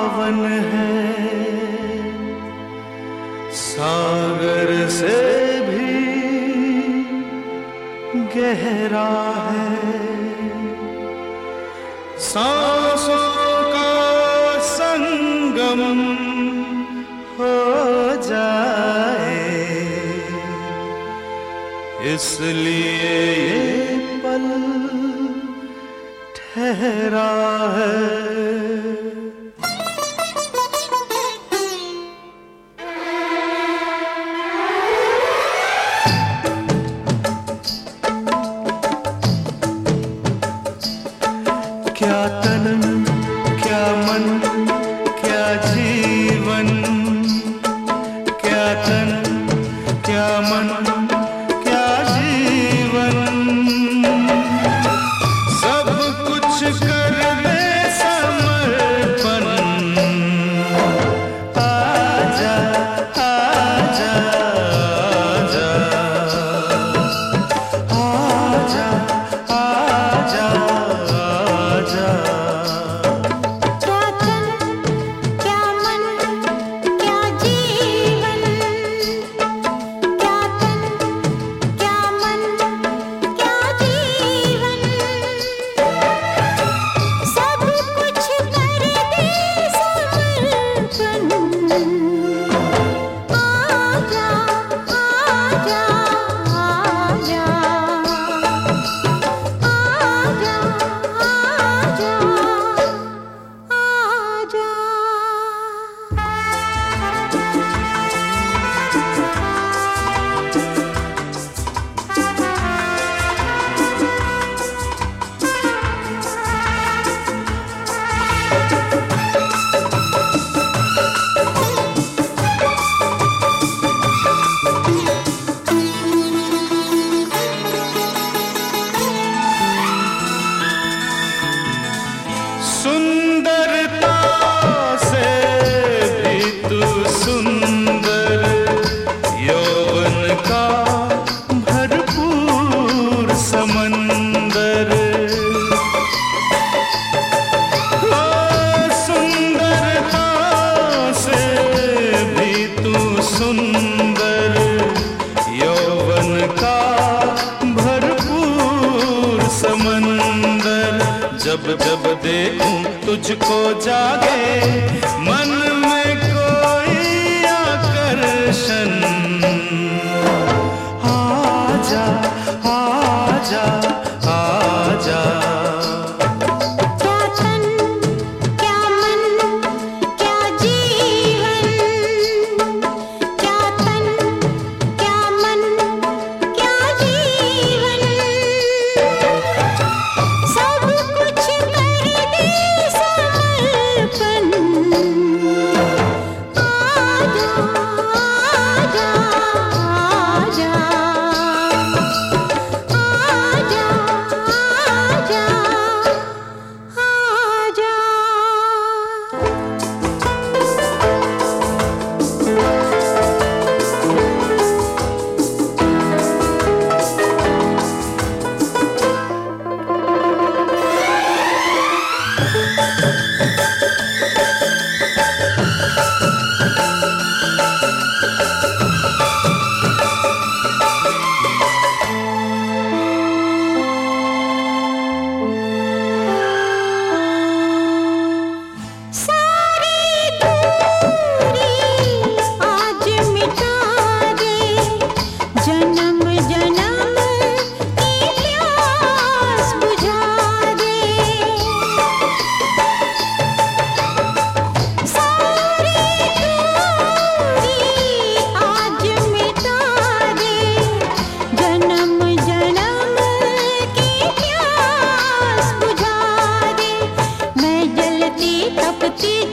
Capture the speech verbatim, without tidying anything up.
पावन है, सागर से भी गहरा है। सांसों का संगम हो जाए, इसलिए ये पल ठहरा है। क्या तन, क्या मन, क्या जीवन, क्या तन, क्या मन, क्या जीवन, सब कुछ कर दे समर्पण। आजा आजा आजा आजा आजा। क्या तन, क्या मन, क्या जीवन, क्या तन, क्या मन, क्या जीवन, सब कुछ कर दे समर्पण। आजा आजा आजा आजा आजा सुंदरता से भी तू सुंदर, यौवन का भरपूर समंदर। ओ सुंदरता से भी तू सुंदर, यौवन का भरपूर समंदर। जब जब देखूं तुझको जागे मन में कोई आकर्षण। आजा आजा आजा। क्या तन, क्या मन, क्या जीवन, क्या तन, क्या मन, क्या जीवन, सब कुछ कर दे समर्पण। आजा आजा आजा आजा आजा आजा। सारी दूरी आज मिटा दे, जन्म जन्म की प्यास बुझा दे। सारी दूरी आज मिटा दे, जन्म जन्म की प्यास बुझा दे। मैं जलती तपती